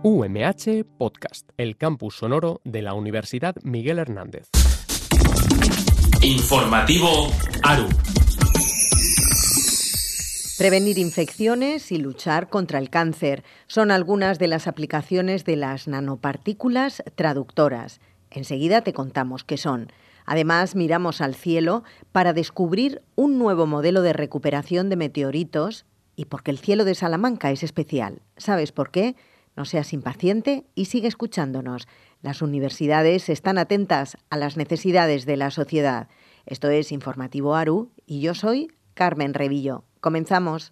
UMH Podcast, el campus sonoro de la Universidad Miguel Hernández. Informativo ARU. Prevenir infecciones y luchar contra el cáncer son algunas de las aplicaciones de las nanopartículas traductoras. Enseguida te contamos qué son. Además, miramos al cielo para descubrir un nuevo modelo de recuperación de meteoritos y porque el cielo de Salamanca es especial. ¿Sabes por qué? No seas impaciente y sigue escuchándonos. Las universidades están atentas a las necesidades de la sociedad. Esto es Informativo ARU y yo soy Carmen Revillo. Comenzamos.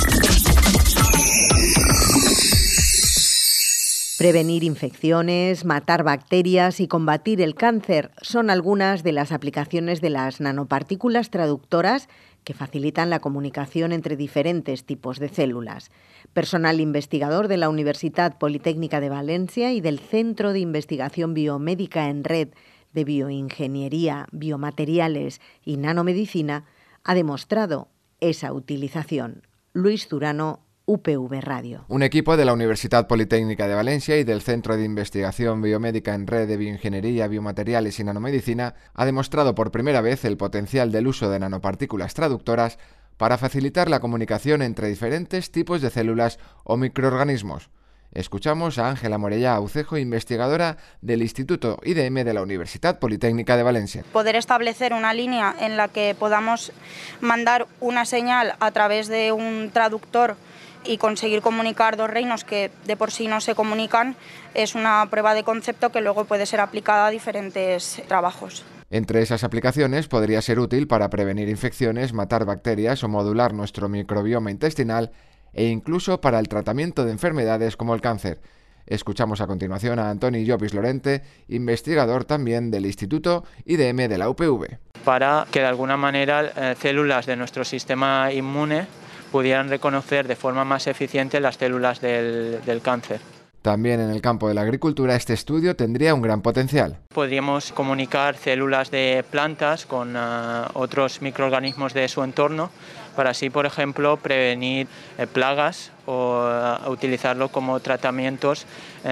Prevenir infecciones, matar bacterias y combatir el cáncer son algunas de las aplicaciones de las nanopartículas traductoras que facilitan la comunicación entre diferentes tipos de células. Personal investigador de la Universitat Politécnica de Valencia y del Centro de Investigación Biomédica en Red de Bioingeniería, Biomateriales y Nanomedicina ha demostrado esa utilización. Luis Zurano, UPV Radio. Un equipo de la Universitat Politécnica de Valencia y del Centro de Investigación Biomédica en Red de Bioingeniería, Biomateriales y Nanomedicina ha demostrado por primera vez el potencial del uso de nanopartículas traductoras para facilitar la comunicación entre diferentes tipos de células o microorganismos. Escuchamos a Ángela Morella Aucejo, investigadora del Instituto IDM de la Universitat Politécnica de Valencia. Poder establecer una línea en la que podamos mandar una señal a través de un traductor y conseguir comunicar dos reinos que de por sí no se comunican es una prueba de concepto que luego puede ser aplicada a diferentes trabajos. Entre esas aplicaciones podría ser útil para prevenir infecciones, matar bacterias o modular nuestro microbioma intestinal e incluso para el tratamiento de enfermedades como el cáncer. Escuchamos a continuación a Antoni Llopis Lorente, investigador también del Instituto IDM de la UPV. Para que de alguna manera células de nuestro sistema inmune pudieran reconocer de forma más eficiente las células del cáncer. También en el campo de la agricultura este estudio tendría un gran potencial. Podríamos comunicar células de plantas con otros microorganismos de su entorno para así, por ejemplo, prevenir plagas o utilizarlo como tratamientos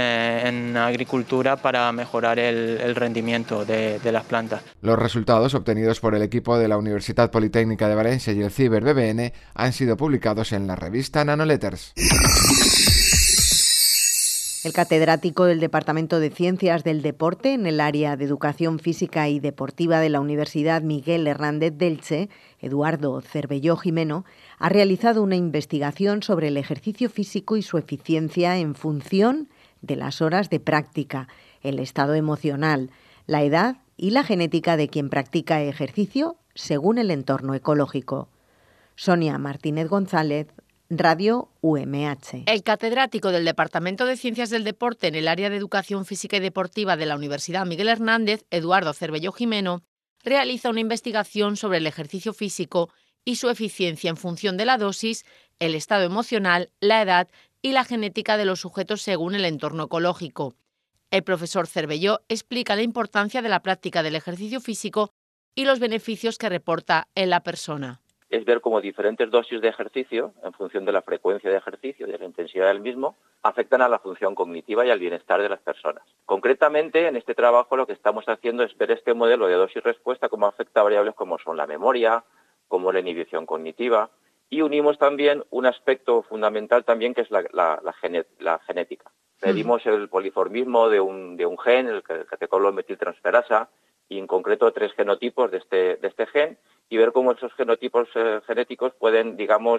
en agricultura para mejorar el rendimiento de las plantas. Los resultados obtenidos por el equipo de la Universitat Politécnica de Valencia y el Ciber BBN han sido publicados en la revista Nanoletters. El catedrático del Departamento de Ciencias del Deporte en el área de Educación Física y Deportiva de la Universidad Miguel Hernández de Elche, Eduardo Cervelló Jimeno, ha realizado una investigación sobre el ejercicio físico y su eficiencia en función de las horas de práctica, el estado emocional, la edad y la genética de quien practica ejercicio según el entorno ecológico. Sonia Martínez González, Radio UMH. El catedrático del Departamento de Ciencias del Deporte en el área de Educación Física y Deportiva de la Universidad Miguel Hernández, Eduardo Cervelló Jimeno, realiza una investigación sobre el ejercicio físico y su eficiencia en función de la dosis, el estado emocional, la edad y la genética de los sujetos según el entorno ecológico. El profesor Cervelló explica la importancia de la práctica del ejercicio físico y los beneficios que reporta en la persona. Es ver cómo diferentes dosis de ejercicio, en función de la frecuencia de ejercicio y de la intensidad del mismo, afectan a la función cognitiva y al bienestar de las personas. Concretamente, en este trabajo lo que estamos haciendo es ver este modelo de dosis-respuesta, cómo afecta a variables como son la memoria, como la inhibición cognitiva, y unimos también un aspecto fundamental también que es la genética. Medimos el poliformismo de un gen, el catecolmetiltransferasa, y en concreto 3 genotipos de este gen, y ver cómo esos genotipos genéticos pueden,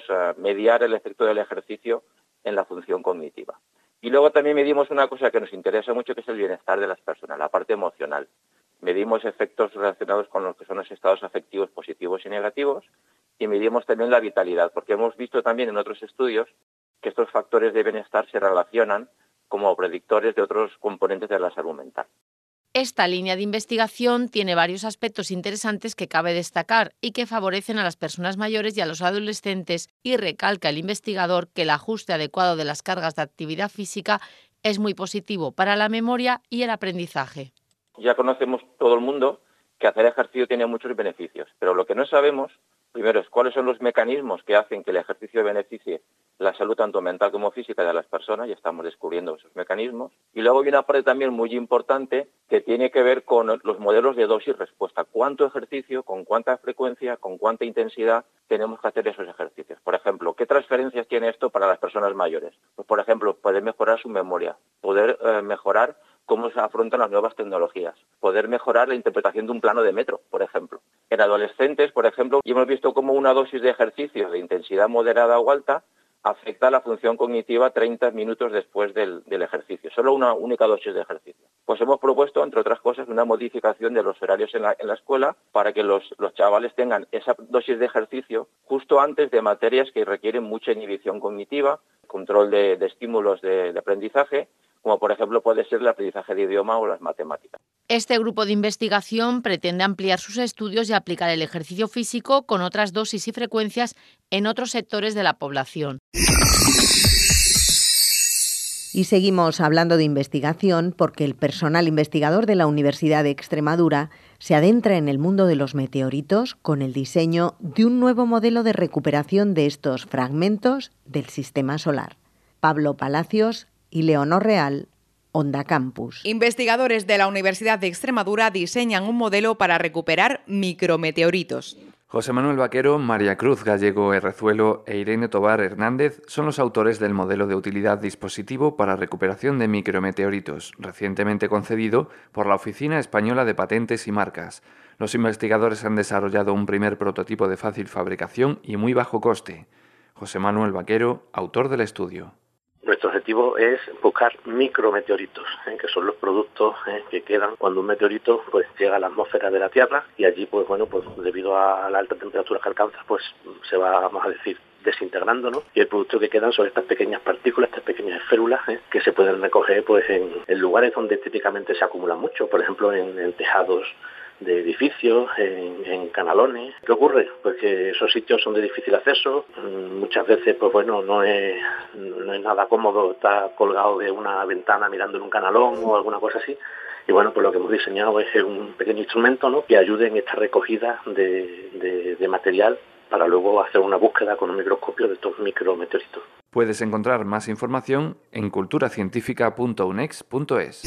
mediar el efecto del ejercicio en la función cognitiva. Y luego también medimos una cosa que nos interesa mucho, que es el bienestar de las personas, la parte emocional. Medimos efectos relacionados con lo que son los estados afectivos positivos y negativos, y medimos también la vitalidad, porque hemos visto también en otros estudios que estos factores de bienestar se relacionan como predictores de otros componentes de la salud mental. Esta línea de investigación tiene varios aspectos interesantes que cabe destacar y que favorecen a las personas mayores y a los adolescentes, y recalca el investigador que el ajuste adecuado de las cargas de actividad física es muy positivo para la memoria y el aprendizaje. Ya conocemos todo el mundo que hacer ejercicio tiene muchos beneficios, pero lo que no sabemos, primero, es cuáles son los mecanismos que hacen que el ejercicio beneficie la salud tanto mental como física de las personas, y estamos descubriendo esos mecanismos. Y luego hay una parte también muy importante que tiene que ver con los modelos de dosis-respuesta. ¿Cuánto ejercicio, con cuánta frecuencia, con cuánta intensidad tenemos que hacer esos ejercicios? Por ejemplo, ¿qué transferencias tiene esto para las personas mayores? Pues, por ejemplo, poder mejorar su memoria, poder mejorar cómo se afrontan las nuevas tecnologías, poder mejorar la interpretación de un plano de metro, por ejemplo. En adolescentes, por ejemplo, hemos visto cómo una dosis de ejercicio de intensidad moderada o alta afecta a la función cognitiva 30 minutos después del ejercicio, solo una única dosis de ejercicio. Pues hemos propuesto, entre otras cosas, una modificación de los horarios en la escuela para que los chavales tengan esa dosis de ejercicio justo antes de materias que requieren mucha inhibición cognitiva, control de estímulos de aprendizaje, como por ejemplo puede ser el aprendizaje de idioma o las matemáticas. Este grupo de investigación pretende ampliar sus estudios y aplicar el ejercicio físico con otras dosis y frecuencias en otros sectores de la población. Y seguimos hablando de investigación porque el personal investigador de la Universidad de Extremadura se adentra en el mundo de los meteoritos con el diseño de un nuevo modelo de recuperación de estos fragmentos del sistema solar. Pablo Palacios y Leonor Real, Onda Campus. Investigadores de la Universidad de Extremadura diseñan un modelo para recuperar micrometeoritos. José Manuel Vaquero, María Cruz Gallego Herrezuelo e Irene Tobar Hernández son los autores del modelo de utilidad dispositivo para recuperación de micrometeoritos, recientemente concedido por la Oficina Española de Patentes y Marcas. Los investigadores han desarrollado un primer prototipo de fácil fabricación y muy bajo coste. José Manuel Vaquero, autor del estudio. Nuestro objetivo es buscar micrometeoritos, que son los productos que quedan cuando un meteorito pues llega a la atmósfera de la Tierra y allí pues debido a la alta temperatura que alcanza pues se va, vamos a decir, desintegrando, ¿no? Y el producto que quedan son estas pequeñas partículas, estas pequeñas esférulas que se pueden recoger pues en lugares donde típicamente se acumulan mucho, por ejemplo en tejados de edificios, en canalones. ¿Qué ocurre? Pues que esos sitios son de difícil acceso, muchas veces no es nada cómodo estar colgado de una ventana mirando en un canalón o alguna cosa así. Y pues lo que hemos diseñado es un pequeño instrumento, ¿no?, que ayude en esta recogida de material para luego hacer una búsqueda con un microscopio de estos micrometeoritos. Puedes encontrar más información en culturacientífica.unex.es.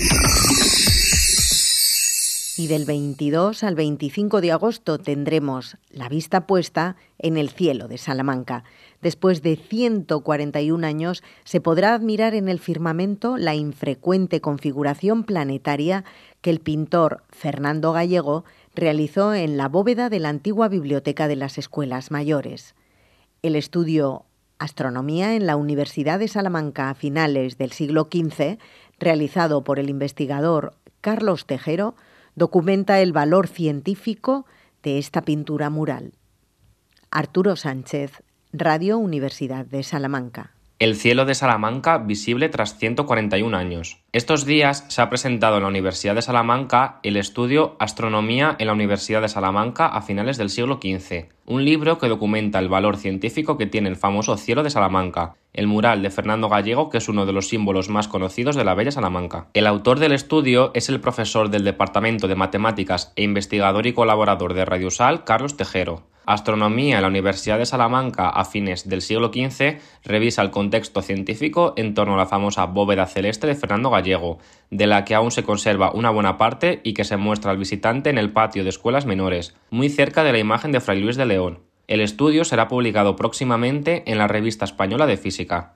Y del 22 al 25 de agosto tendremos la vista puesta en el cielo de Salamanca. Después de 141 años se podrá admirar en el firmamento la infrecuente configuración planetaria que el pintor Fernando Gallego realizó en la bóveda de la antigua biblioteca de las Escuelas Mayores. El estudio Astronomía en la Universidad de Salamanca a finales del siglo XV, realizado por el investigador Carlos Tejero, documenta el valor científico de esta pintura mural. Arturo Sánchez, Radio Universidad de Salamanca. El cielo de Salamanca visible tras 141 años. Estos días se ha presentado en la Universidad de Salamanca el estudio Astronomía en la Universidad de Salamanca a finales del siglo XV, un libro que documenta el valor científico que tiene el famoso cielo de Salamanca, el mural de Fernando Gallego, que es uno de los símbolos más conocidos de la bella Salamanca. El autor del estudio es el profesor del Departamento de Matemáticas e investigador y colaborador de Radiosal, Carlos Tejero. Astronomía en la Universidad de Salamanca a fines del siglo XV revisa el contexto científico en torno a la famosa bóveda celeste de Fernando Gallego, de la que aún se conserva una buena parte y que se muestra al visitante en el patio de escuelas menores, muy cerca de la imagen de Fray Luis de León. El estudio será publicado próximamente en la Revista Española de Física.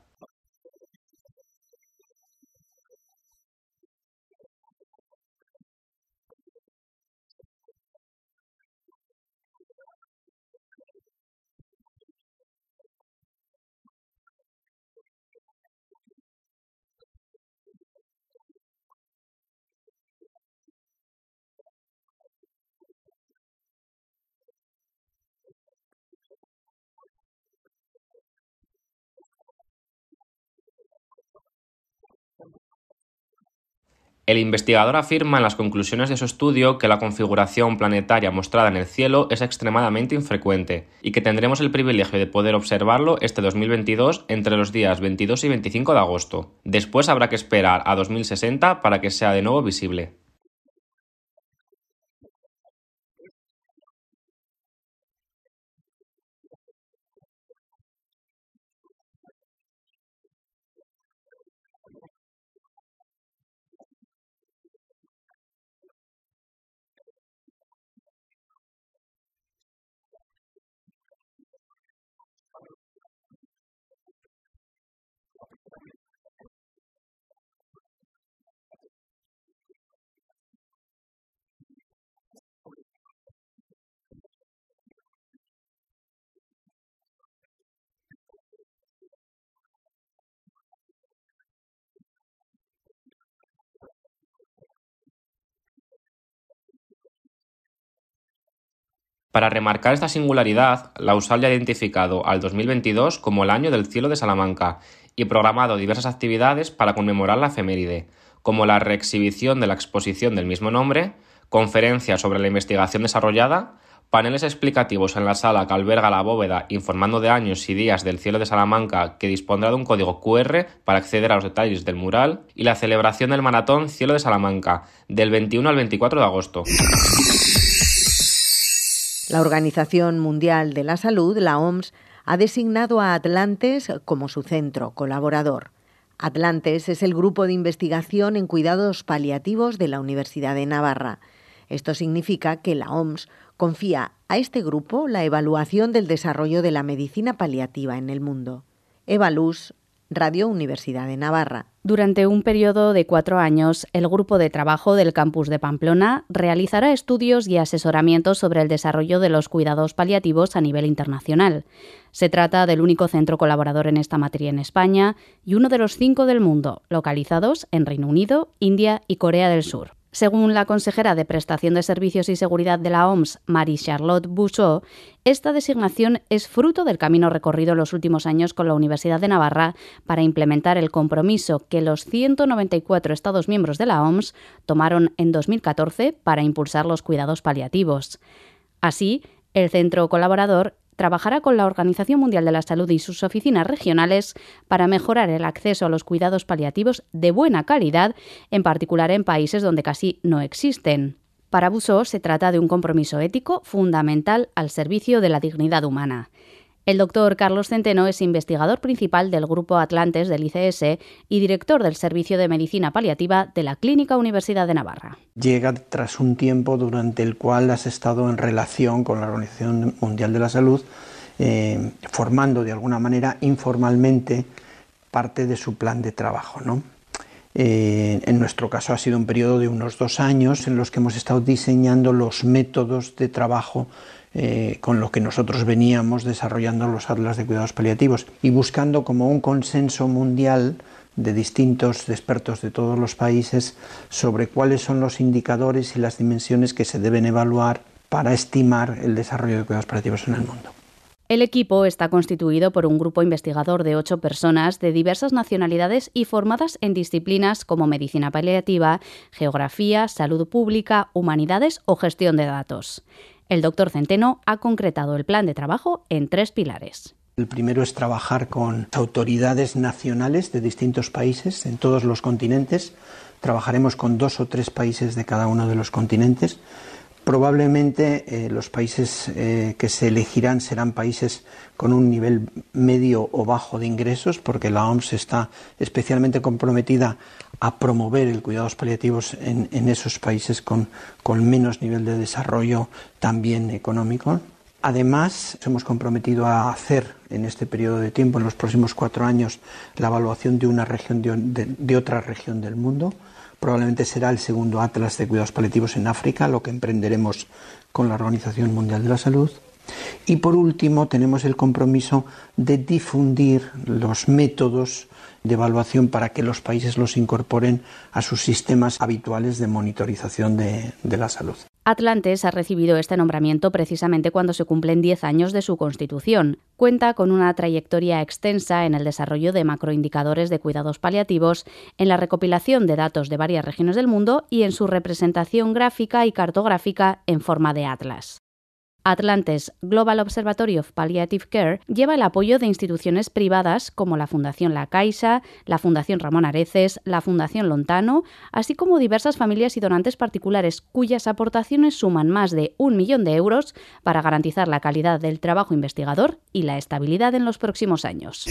El investigador afirma en las conclusiones de su estudio que la configuración planetaria mostrada en el cielo es extremadamente infrecuente y que tendremos el privilegio de poder observarlo este 2022 entre los días 22 y 25 de agosto. Después habrá que esperar a 2060 para que sea de nuevo visible. Para remarcar esta singularidad, la USAL ya ha identificado al 2022 como el año del cielo de Salamanca y programado diversas actividades para conmemorar la efeméride, como la reexhibición de la exposición del mismo nombre, conferencias sobre la investigación desarrollada, paneles explicativos en la sala que alberga la bóveda informando de años y días del cielo de Salamanca que dispondrá de un código QR para acceder a los detalles del mural y la celebración del maratón Cielo de Salamanca del 21 al 24 de agosto. La Organización Mundial de la Salud, la OMS, ha designado a Atlantes como su centro colaborador. Atlantes es el grupo de investigación en cuidados paliativos de la Universidad de Navarra. Esto significa que la OMS confía a este grupo la evaluación del desarrollo de la medicina paliativa en el mundo. Eva Luz, Radio Universidad de Navarra. Durante un periodo de 4 años, el grupo de trabajo del campus de Pamplona realizará estudios y asesoramientos sobre el desarrollo de los cuidados paliativos a nivel internacional. Se trata del único centro colaborador en esta materia en España y uno de los 5 del mundo, localizados en Reino Unido, India y Corea del Sur. Según la consejera de Prestación de Servicios y Seguridad de la OMS, Marie-Charlotte Bouchot, esta designación es fruto del camino recorrido en los últimos años con la Universidad de Navarra para implementar el compromiso que los 194 Estados miembros de la OMS tomaron en 2014 para impulsar los cuidados paliativos. Así, el centro colaborador trabajará con la Organización Mundial de la Salud y sus oficinas regionales para mejorar el acceso a los cuidados paliativos de buena calidad, en particular en países donde casi no existen. Para Bouchot se trata de un compromiso ético fundamental al servicio de la dignidad humana. El doctor Carlos Centeno es investigador principal del Grupo Atlantes del ICS y director del Servicio de Medicina Paliativa de la Clínica Universidad de Navarra. Llega tras un tiempo durante el cual has estado en relación con la Organización Mundial de la Salud, formando de alguna manera informalmente parte de su plan de trabajo, ¿no? En nuestro caso ha sido un periodo de unos 2 años en los que hemos estado diseñando los métodos de trabajo con lo que nosotros veníamos desarrollando los atlas de cuidados paliativos y buscando como un consenso mundial de distintos expertos de todos los países sobre cuáles son los indicadores y las dimensiones que se deben evaluar para estimar el desarrollo de cuidados paliativos en el mundo. El equipo está constituido por un grupo investigador de 8 personas de diversas nacionalidades y formadas en disciplinas como medicina paliativa, geografía, salud pública, humanidades o gestión de datos. El doctor Centeno ha concretado el plan de trabajo en 3 pilares. El primero es trabajar con autoridades nacionales de distintos países en todos los continentes. Trabajaremos con 2 o 3 países de cada uno de los continentes. Probablemente los países que se elegirán serán países con un nivel medio o bajo de ingresos, porque la OMS está especialmente comprometida a promover el cuidados paliativos en esos países con menos nivel de desarrollo también económico. Además, hemos comprometido a hacer en este periodo de tiempo, en los próximos 4 años, la evaluación de una región de otra región del mundo. Probablemente será el segundo atlas de cuidados paliativos en África, lo que emprenderemos con la Organización Mundial de la Salud. Y por último, tenemos el compromiso de difundir los métodos de evaluación para que los países los incorporen a sus sistemas habituales de monitorización de la salud. Atlantes ha recibido este nombramiento precisamente cuando se cumplen 10 años de su constitución. Cuenta con una trayectoria extensa en el desarrollo de macroindicadores de cuidados paliativos, en la recopilación de datos de varias regiones del mundo y en su representación gráfica y cartográfica en forma de atlas. Atlantes Global Observatory of Palliative Care lleva el apoyo de instituciones privadas como la Fundación La Caixa, la Fundación Ramón Areces, la Fundación Lontano, así como diversas familias y donantes particulares cuyas aportaciones suman más de 1 millón de euros para garantizar la calidad del trabajo investigador y la estabilidad en los próximos años.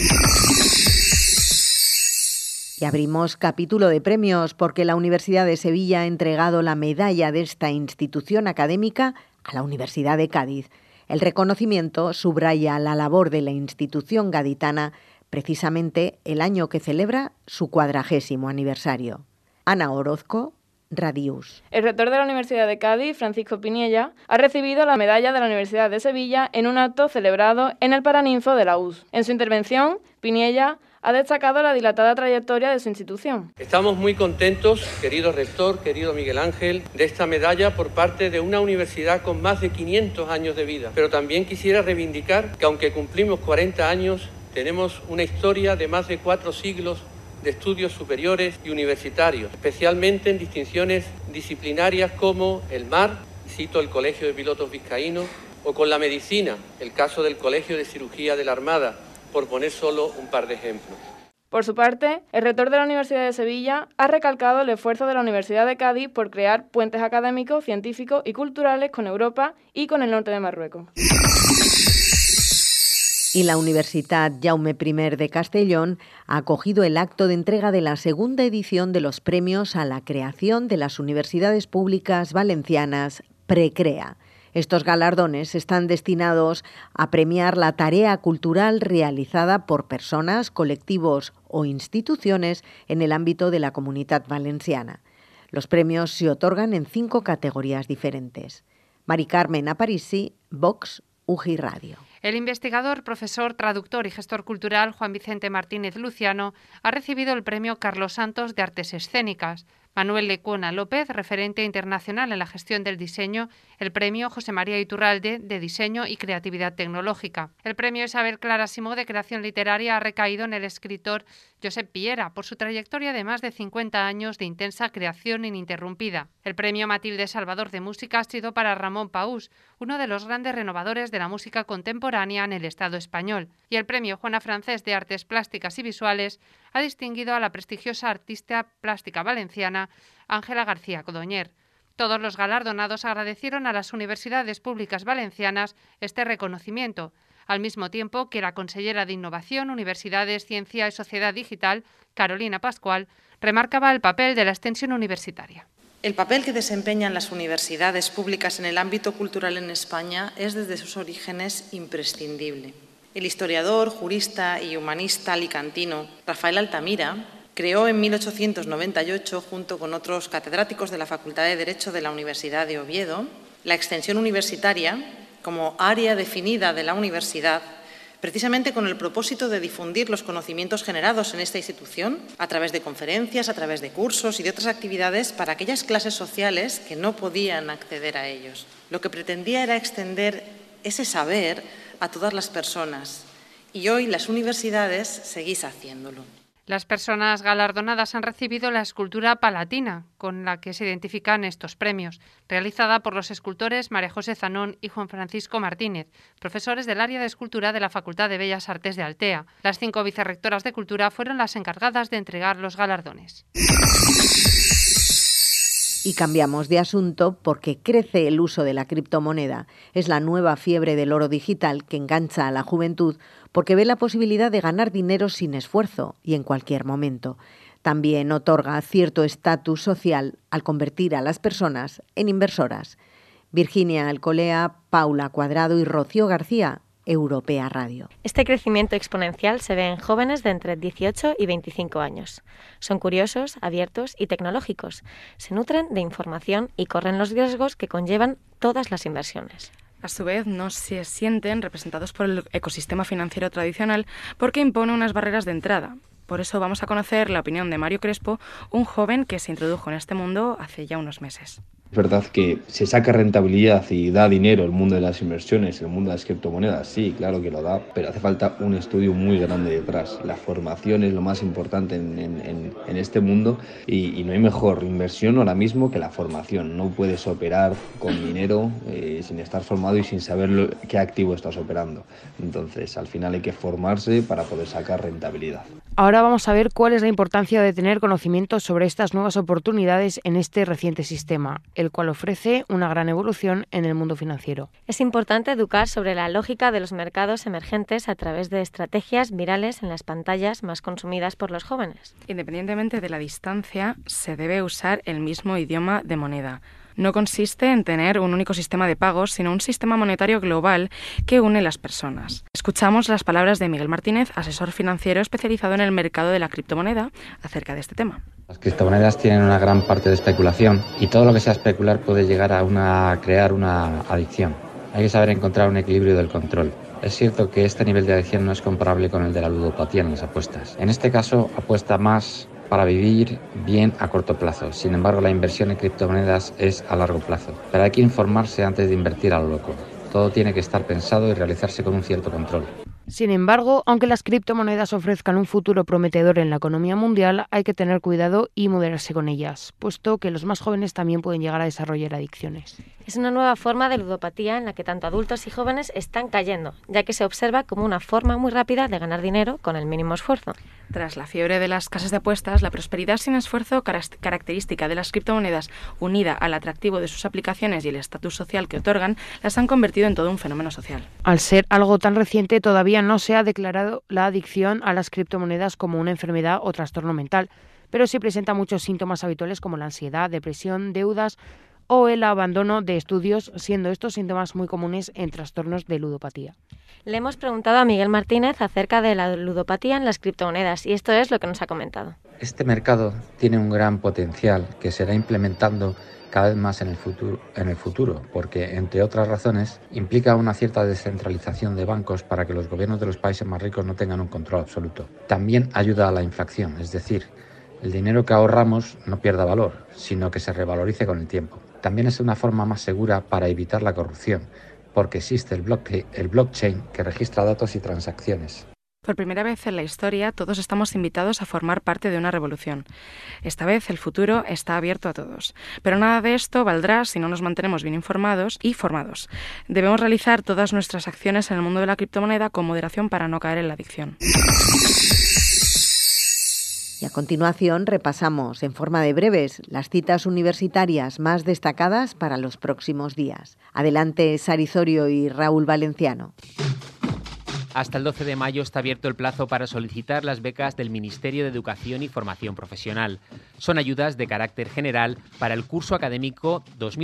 Y abrimos capítulo de premios porque la Universidad de Sevilla ha entregado la medalla de esta institución académica a la Universidad de Cádiz. El reconocimiento subraya la labor de la institución gaditana precisamente el año que celebra su 40º aniversario. Ana Orozco, Radius. El rector de la Universidad de Cádiz, Francisco Piniella, ha recibido la medalla de la Universidad de Sevilla en un acto celebrado en el Paraninfo de la US. En su intervención, Piniella ha destacado la dilatada trayectoria de su institución. Estamos muy contentos, querido rector, querido Miguel Ángel, de esta medalla por parte de una universidad con más de 500 años de vida. Pero también quisiera reivindicar que aunque cumplimos 40 años, tenemos una historia de más de 4 siglos de estudios superiores y universitarios, especialmente en distinciones disciplinarias como el mar, cito el Colegio de Pilotos Vizcaínos, o con la medicina, el caso del Colegio de Cirugía de la Armada, por poner solo un par de ejemplos. Por su parte, el rector de la Universidad de Sevilla ha recalcado el esfuerzo de la Universidad de Cádiz por crear puentes académicos, científicos y culturales con Europa y con el norte de Marruecos. Y la Universitat Jaume I de Castellón ha acogido el acto de entrega de la segunda edición de los premios a la creación de las universidades públicas valencianas Precrea. Estos galardones están destinados a premiar la tarea cultural realizada por personas, colectivos o instituciones en el ámbito de la Comunitat Valenciana. Los premios se otorgan en 5 categorías diferentes. Mari Carmen Aparici, Vox, UGI Radio. El investigador, profesor, traductor y gestor cultural Juan Vicente Martínez Luciano ha recibido el premio Carlos Santos de Artes Escénicas. Manuel Lecuona López, referente internacional en la gestión del diseño, el premio José María Iturralde de Diseño y Creatividad Tecnológica. El premio Isabel Clara Simó de Creación Literaria ha recaído en el escritor Josep Piera por su trayectoria de más de 50 años de intensa creación ininterrumpida. El premio Matilde Salvador de Música ha sido para Ramón Paús, uno de los grandes renovadores de la música contemporánea en el Estado español. Y el premio Juana Francés de Artes Plásticas y Visuales ha distinguido a la prestigiosa artista plástica valenciana Ángela García Codoñer. Todos los galardonados agradecieron a las universidades públicas valencianas este reconocimiento, al mismo tiempo que la consellera de Innovación, Universidades, Ciencia y Sociedad Digital, Carolina Pascual, remarcaba el papel de la extensión universitaria. El papel que desempeñan las universidades públicas en el ámbito cultural en España es desde sus orígenes imprescindible. El historiador, jurista y humanista alicantino Rafael Altamira creó en 1898, junto con otros catedráticos de la Facultad de Derecho de la Universidad de Oviedo, la extensión universitaria como área definida de la universidad, precisamente con el propósito de difundir los conocimientos generados en esta institución a través de conferencias, a través de cursos y de otras actividades para aquellas clases sociales que no podían acceder a ellos. Lo que pretendía era extender ese saber a todas las personas y hoy las universidades seguís haciéndolo. Las personas galardonadas han recibido la escultura palatina, con la que se identifican estos premios, realizada por los escultores María José Zanón y Juan Francisco Martínez, profesores del área de escultura de la Facultad de Bellas Artes de Altea. Las 5 vicerrectoras de Cultura fueron las encargadas de entregar los galardones. Y cambiamos de asunto porque crece el uso de la criptomoneda. Es la nueva fiebre del oro digital que engancha a la juventud porque ve la posibilidad de ganar dinero sin esfuerzo y en cualquier momento. También otorga cierto estatus social al convertir a las personas en inversoras. Virginia Alcolea, Paula Cuadrado y Rocío García, Europea Radio. Este crecimiento exponencial se ve en jóvenes de entre 18 y 25 años. Son curiosos, abiertos y tecnológicos. Se nutren de información y corren los riesgos que conllevan todas las inversiones. A su vez, no se sienten representados por el ecosistema financiero tradicional porque impone unas barreras de entrada. Por eso vamos a conocer la opinión de Mario Crespo, un joven que se introdujo en este mundo hace ya unos meses. Es verdad que se saca rentabilidad y da dinero el mundo de las inversiones, el mundo de las criptomonedas, sí, claro que lo da, pero hace falta un estudio muy grande detrás. La formación es lo más importante en este mundo y no hay mejor inversión ahora mismo que la formación. No puedes operar con dinero sin estar formado y sin saber qué activo estás operando. Entonces, al final hay que formarse para poder sacar rentabilidad. Ahora vamos a ver cuál es la importancia de tener conocimiento sobre estas nuevas oportunidades en este reciente sistema, el cual ofrece una gran evolución en el mundo financiero. Es importante educar sobre la lógica de los mercados emergentes a través de estrategias virales en las pantallas más consumidas por los jóvenes. Independientemente de la distancia, se debe usar el mismo idioma de moneda. No consiste en tener un único sistema de pagos, sino un sistema monetario global que une las personas. Escuchamos las palabras de Miguel Martínez, asesor financiero especializado en el mercado de la criptomoneda, acerca de este tema. Las criptomonedas tienen una gran parte de especulación y todo lo que sea especular puede llegar a crear una adicción. Hay que saber encontrar un equilibrio del control. Es cierto que este nivel de adicción no es comparable con el de la ludopatía en las apuestas. En este caso, apuesta más para vivir bien a corto plazo. Sin embargo, la inversión en criptomonedas es a largo plazo. Pero hay que informarse antes de invertir a lo loco. Todo tiene que estar pensado y realizarse con un cierto control. Sin embargo, aunque las criptomonedas ofrezcan un futuro prometedor en la economía mundial, hay que tener cuidado y moderarse con ellas, puesto que los más jóvenes también pueden llegar a desarrollar adicciones. Es una nueva forma de ludopatía en la que tanto adultos y jóvenes están cayendo, ya que se observa como una forma muy rápida de ganar dinero con el mínimo esfuerzo. Tras la fiebre de las casas de apuestas, la prosperidad sin esfuerzo, característica de las criptomonedas, unida al atractivo de sus aplicaciones y el estatus social que otorgan, las han convertido en todo un fenómeno social. Al ser algo tan reciente, todavía no se ha declarado la adicción a las criptomonedas como una enfermedad o trastorno mental, pero sí presenta muchos síntomas habituales como la ansiedad, depresión, deudas o el abandono de estudios, siendo estos síntomas muy comunes en trastornos de ludopatía. Le hemos preguntado a Miguel Martínez acerca de la ludopatía en las criptomonedas y esto es lo que nos ha comentado. Este mercado tiene un gran potencial que se irá implementando cada vez más en el futuro, porque, entre otras razones, implica una cierta descentralización de bancos para que los gobiernos de los países más ricos no tengan un control absoluto. También ayuda a la inflación, es decir, el dinero que ahorramos no pierda valor, sino que se revalorice con el tiempo. También es una forma más segura para evitar la corrupción, porque existe el blockchain que registra datos y transacciones. Por primera vez en la historia, todos estamos invitados a formar parte de una revolución. Esta vez el futuro está abierto a todos. Pero nada de esto valdrá si no nos mantenemos bien informados y formados. Debemos realizar todas nuestras acciones en el mundo de la criptomoneda con moderación para no caer en la adicción. Y a continuación repasamos en forma de breves las citas universitarias más destacadas para los próximos días. Adelante, Sarizorio y Raúl Valenciano. Hasta el 12 de mayo está abierto el plazo para solicitar las becas del Ministerio de Educación y Formación Profesional. Son ayudas de carácter general para el curso académico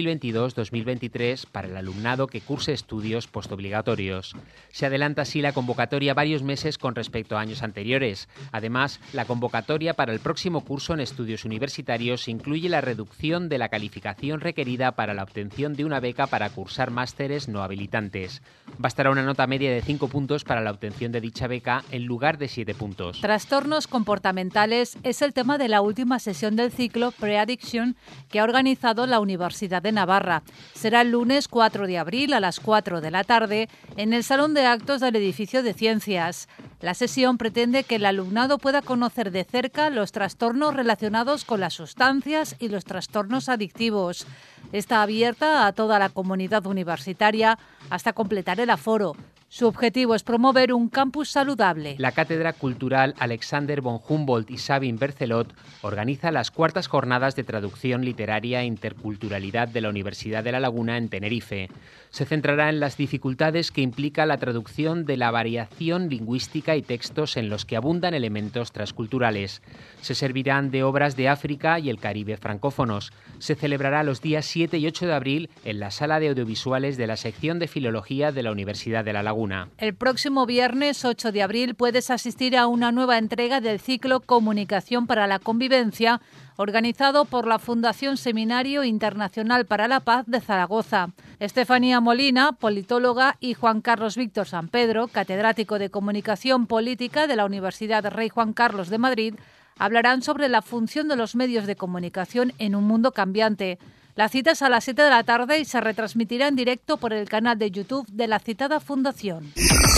2022-2023 para el alumnado que curse estudios postobligatorios. Se adelanta así la convocatoria varios meses con respecto a años anteriores. Además, la convocatoria para el próximo curso en estudios universitarios incluye la reducción de la calificación requerida para la obtención de una beca para cursar másteres no habilitantes. Bastará una nota media de 5 puntos para la obtención de dicha beca en lugar de 7 puntos. Trastornos comportamentales es el tema de la última sesión del ciclo Pre-Addiction que ha organizado la Universidad de Navarra. Será el lunes 4 de abril a las 4 de la tarde en el Salón de Actos del Edificio de Ciencias. La sesión pretende que el alumnado pueda conocer de cerca los trastornos relacionados con las sustancias y los trastornos adictivos. Está abierta a toda la comunidad universitaria hasta completar el aforo. Su objetivo es promover un campus saludable. La Cátedra Cultural Alexander von Humboldt y Sabin Bercelot organiza las 4ª Jornadas de Traducción Literaria e Interculturalidad de la Universidad de La Laguna en Tenerife. Se centrará en las dificultades que implica la traducción de la variación lingüística y textos en los que abundan elementos transculturales. Se servirán de obras de África y el Caribe francófonos. Se celebrará los días 7 y 8 de abril en la Sala de Audiovisuales de la Sección de Filología de la Universidad de La Laguna. El próximo viernes 8 de abril puedes asistir a una nueva entrega del ciclo Comunicación para la Convivencia, organizado por la Fundación Seminario Internacional para la Paz de Zaragoza. Estefanía Molina, politóloga, y Juan Carlos Víctor San Pedro, catedrático de Comunicación Política de la Universidad Rey Juan Carlos de Madrid, hablarán sobre la función de los medios de comunicación en un mundo cambiante. La cita es a las 7 de la tarde y se retransmitirá en directo por el canal de YouTube de la citada fundación.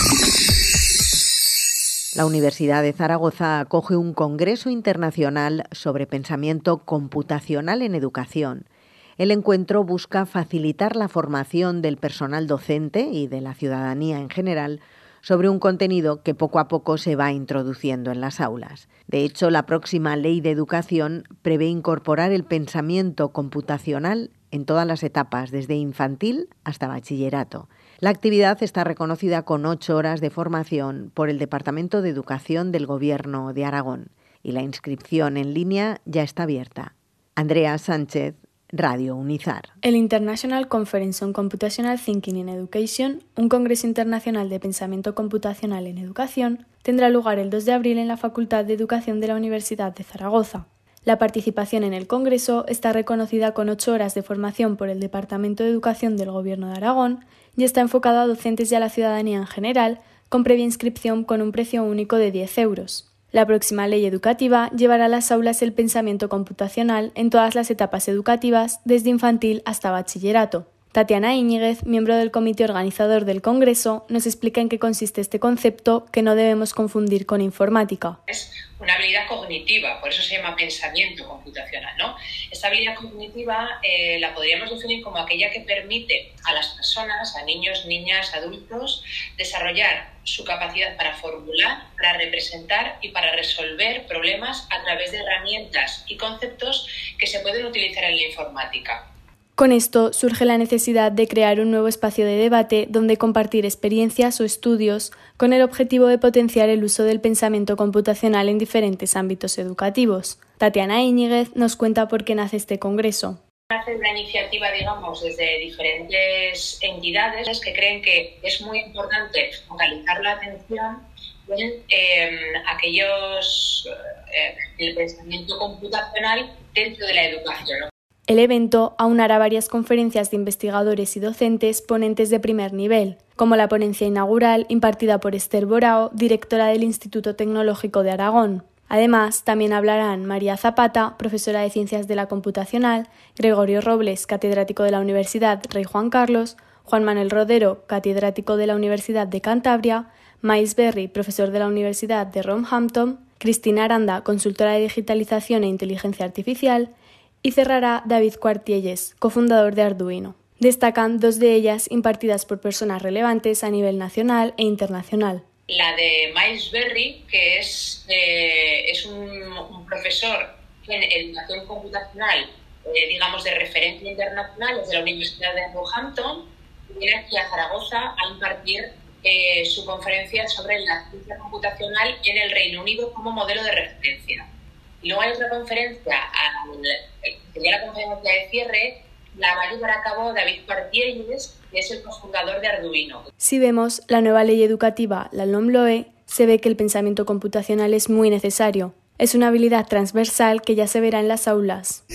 La Universidad de Zaragoza acoge un congreso internacional sobre pensamiento computacional en educación. El encuentro busca facilitar la formación del personal docente y de la ciudadanía en general sobre un contenido que poco a poco se va introduciendo en las aulas. De hecho, la próxima Ley de Educación prevé incorporar el pensamiento computacional en todas las etapas, desde infantil hasta bachillerato. La actividad está reconocida con 8 horas de formación por el Departamento de Educación del Gobierno de Aragón y la inscripción en línea ya está abierta. Andrea Sánchez, Radio Unizar. El International Conference on Computational Thinking in Education, un congreso internacional de pensamiento computacional en educación, tendrá lugar el 2 de abril en la Facultad de Educación de la Universidad de Zaragoza. La participación en el Congreso está reconocida con 8 horas de formación por el Departamento de Educación del Gobierno de Aragón y está enfocado a docentes y a la ciudadanía en general, con previa inscripción con un precio único de 10 euros. La próxima ley educativa llevará a las aulas el pensamiento computacional en todas las etapas educativas, desde infantil hasta bachillerato. Tatiana Íñiguez, miembro del comité organizador del Congreso, nos explica en qué consiste este concepto que no debemos confundir con informática. Es una habilidad cognitiva, por eso se llama pensamiento computacional, ¿no? Esta habilidad cognitiva la podríamos definir como aquella que permite a las personas, a niños, niñas, adultos, desarrollar su capacidad para formular, para representar y para resolver problemas a través de herramientas y conceptos que se pueden utilizar en la informática. Con esto surge la necesidad de crear un nuevo espacio de debate donde compartir experiencias o estudios con el objetivo de potenciar el uso del pensamiento computacional en diferentes ámbitos educativos. Tatiana Íñiguez nos cuenta por qué nace este congreso. Nace una iniciativa, digamos, desde diferentes entidades que creen que es muy importante focalizar la atención en el pensamiento computacional dentro de la educación, ¿no? El evento aunará varias conferencias de investigadores y docentes ponentes de primer nivel, como la ponencia inaugural impartida por Esther Borao, directora del Instituto Tecnológico de Aragón. Además, también hablarán María Zapata, profesora de Ciencias de la Computacional, Gregorio Robles, catedrático de la Universidad Rey Juan Carlos, Juan Manuel Rodero, catedrático de la Universidad de Cantabria, Miles Berry, profesor de la Universidad de Roehampton, Cristina Aranda, consultora de digitalización e inteligencia artificial, y cerrará David Cuartielles, cofundador de Arduino. Destacan 2 de ellas impartidas por personas relevantes a nivel nacional e internacional. La de Miles Berry, que es un profesor en educación computacional, digamos, de referencia internacional, es de la Universidad de Roehampton, y viene aquí a Zaragoza a impartir su conferencia sobre la ciencia computacional en el Reino Unido como modelo de referencia. Y luego hay otra conferencia, que sería la conferencia de cierre, la va a llevar a cabo David Cuartielles, que es el cofundador de Arduino. Si vemos la nueva ley educativa, la LOMLOE, se ve que el pensamiento computacional es muy necesario. Es una habilidad transversal que ya se verá en las aulas.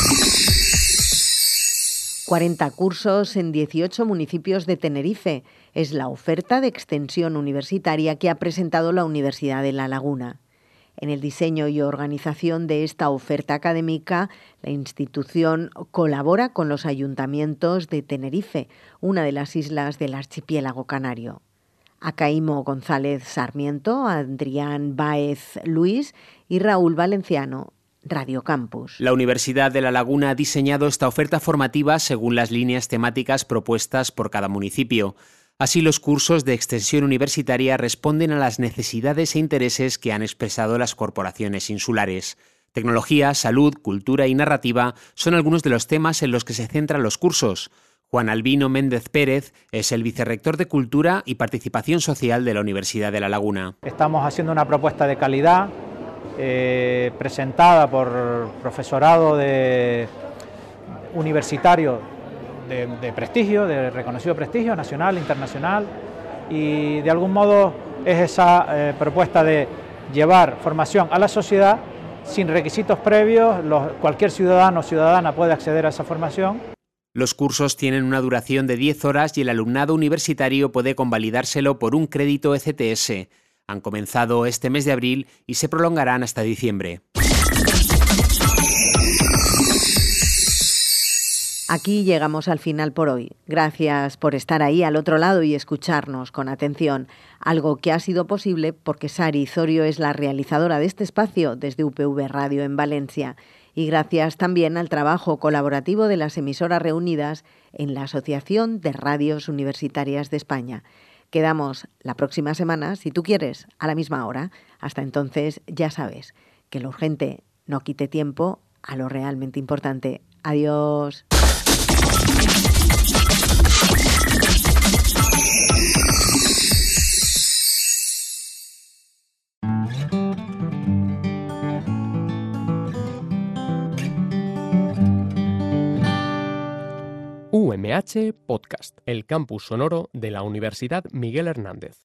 40 cursos en 18 municipios de Tenerife. Es la oferta de extensión universitaria que ha presentado la Universidad de La Laguna. En el diseño y organización de esta oferta académica, la institución colabora con los ayuntamientos de Tenerife, una de las islas del archipiélago canario. Acaímo González Sarmiento, Adrián Báez Luis y Raúl Valenciano, Radio Campus. La Universidad de La Laguna ha diseñado esta oferta formativa según las líneas temáticas propuestas por cada municipio. Así, los cursos de extensión universitaria responden a las necesidades e intereses que han expresado las corporaciones insulares. Tecnología, salud, cultura y narrativa son algunos de los temas en los que se centran los cursos. Juan Albino Méndez Pérez es el vicerrector de Cultura y Participación Social de la Universidad de La Laguna. Estamos haciendo una propuesta de calidad presentada por profesorado universitario de prestigio, de reconocido prestigio nacional, internacional, y de algún modo es esa propuesta de llevar formación a la sociedad sin requisitos previos. Cualquier ciudadano o ciudadana puede acceder a esa formación. Los cursos tienen una duración de 10 horas y el alumnado universitario puede convalidárselo por un crédito ECTS. Han comenzado este mes de abril y se prolongarán hasta diciembre. Aquí llegamos al final por hoy. Gracias por estar ahí al otro lado y escucharnos con atención. Algo que ha sido posible porque Sari Zorio es la realizadora de este espacio desde UPV Radio en Valencia. Y gracias también al trabajo colaborativo de las emisoras reunidas en la Asociación de Radios Universitarias de España. Quedamos la próxima semana, si tú quieres, a la misma hora. Hasta entonces, ya sabes, que lo urgente no quite tiempo a lo realmente importante. Adiós. UMH Podcast, el campus sonoro de la Universidad Miguel Hernández.